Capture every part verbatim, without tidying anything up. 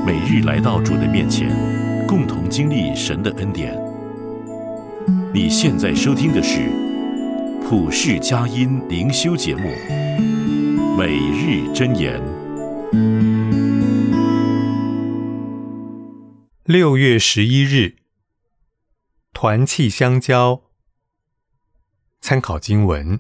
每日来到主的面前，共同经历神的恩典。你现在收听的是普世佳音灵修节目《每日箴言》。 六月十一日，团契相交。参考经文：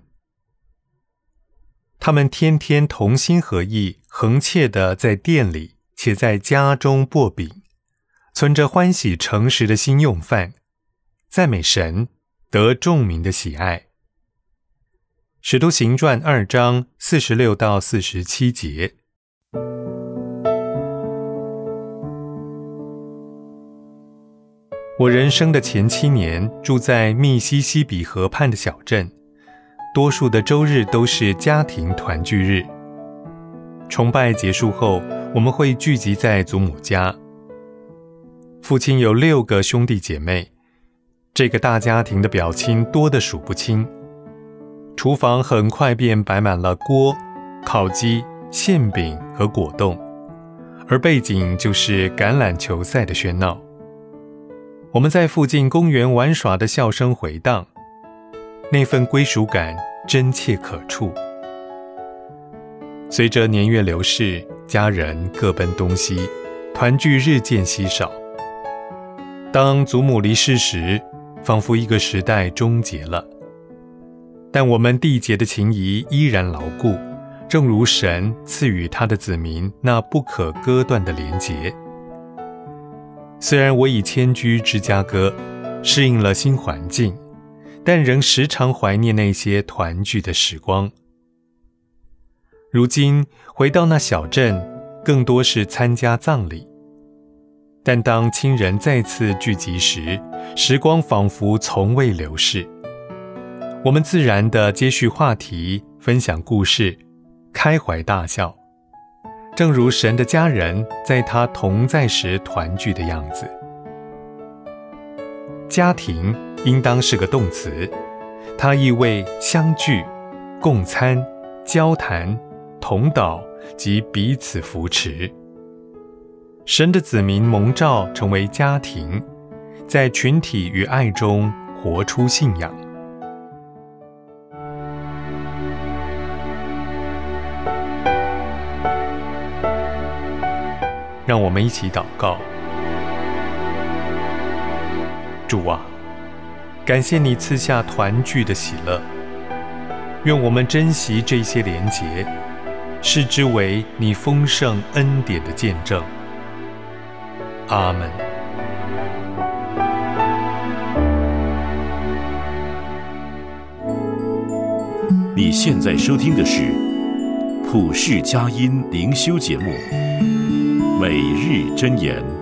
他们天天同心合意，恒切地在店里，且在家中擘饼，存着欢喜诚实的心用饭，赞美神，得众民的喜爱。使徒行传二章四十六到四十七节。我人生的前七年住在密西西比河畔的小镇，多数的周日都是家庭团聚日。崇拜结束后，我们会聚集在祖母家。父亲有六个兄弟姐妹，这个大家庭的表亲多得数不清。厨房很快便摆满了锅、烤鸡、馅饼和果冻，而背景就是橄榄球赛的喧闹。我们在附近公园玩耍的笑声回荡，那份归属感真切可触。随着年月流逝，家人各奔东西，团聚日渐稀少。当祖母离世时，仿佛一个时代终结了。但我们缔结的情谊依然牢固，正如神赐予他的子民那不可割断的连结。虽然我已迁居芝加哥，适应了新环境，但仍时常怀念那些团聚的时光。如今回到那小镇，更多是参加葬礼。但当亲人再次聚集时，时光仿佛从未流逝。我们自然地接续话题，分享故事，开怀大笑，正如神的家人在他同在时团聚的样子。家庭应当是个动词，它意味相聚、共餐、交谈、同祷及彼此扶持。神的子民蒙召成为家庭，在群体与爱中活出信仰。让我们一起祷告。主啊，感谢你赐下团聚的喜乐，愿我们珍惜这些连结，视之为你丰盛恩典的见证。阿们。 你现在收听的是普世佳音灵修节目《每日箴言》。